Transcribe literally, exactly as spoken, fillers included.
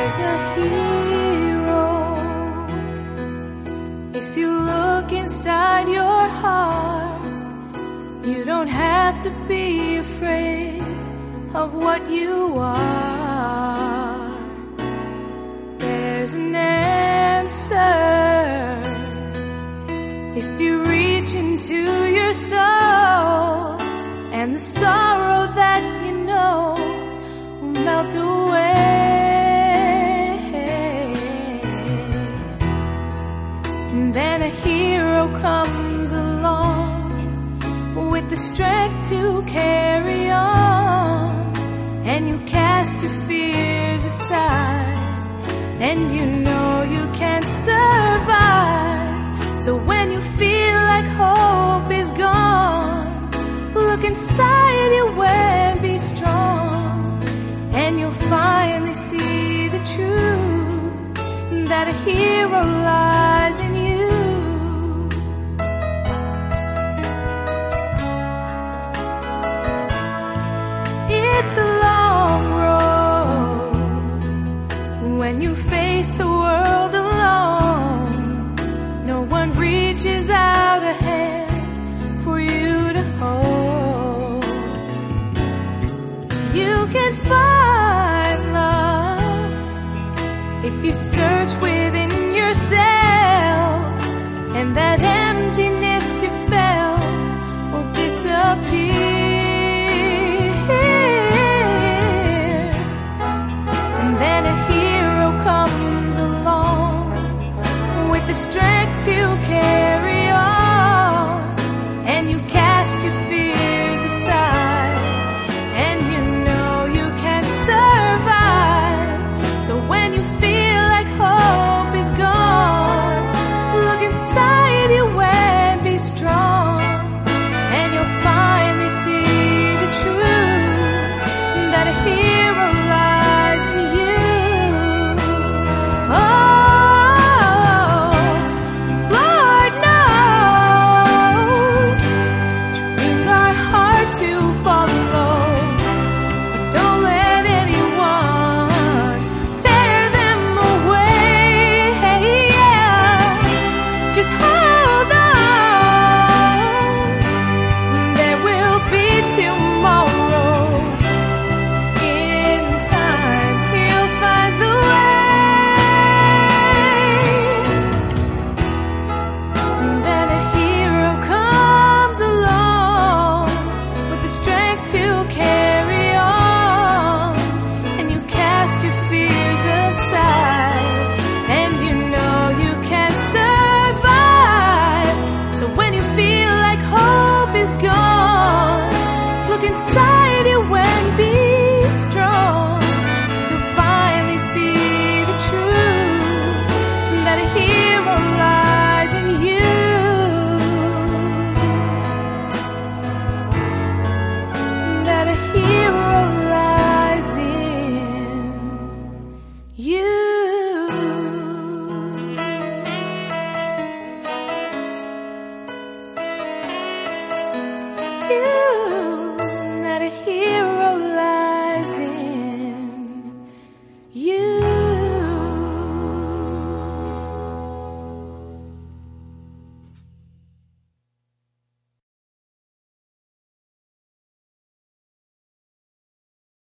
There's a hero. If you look inside your heart, you don't have to be afraid of what you are. There's an answer. If you reach into your soul, and the sorrow that you know will melt away. And then a hero comes along with the strength to carry on, and you cast your fears aside, and you know you can't survive. So when you feel like hope is gone, look inside you and be strong, and you'll finally see the truth, that a hero lies in you. It's a long road when you face the world alone. No one reaches out a hand for you to hold. You can find love if you search within yourself, and that emptiness you felt will disappear. And then a hero comes along with the strength to carry on, and you cast your fears aside, and you know you can't survive. So when you feel like hope is gone, look inside you and be strong, and you'll finally see the truth, that a hero lies in you. Oh, Lord knows dreams are hard to follow, but don't let anyone tear them away. Just hold on, there will be tomorrow. In time, you'll find the way. And then a hero comes along with the strength to carry on, and you cast your fears aside, and you know you can't survive. So when you feel like hope is gone, look inside you and be strong. You'll finally see the truth, that a hero lies in you. That a hero lies in you.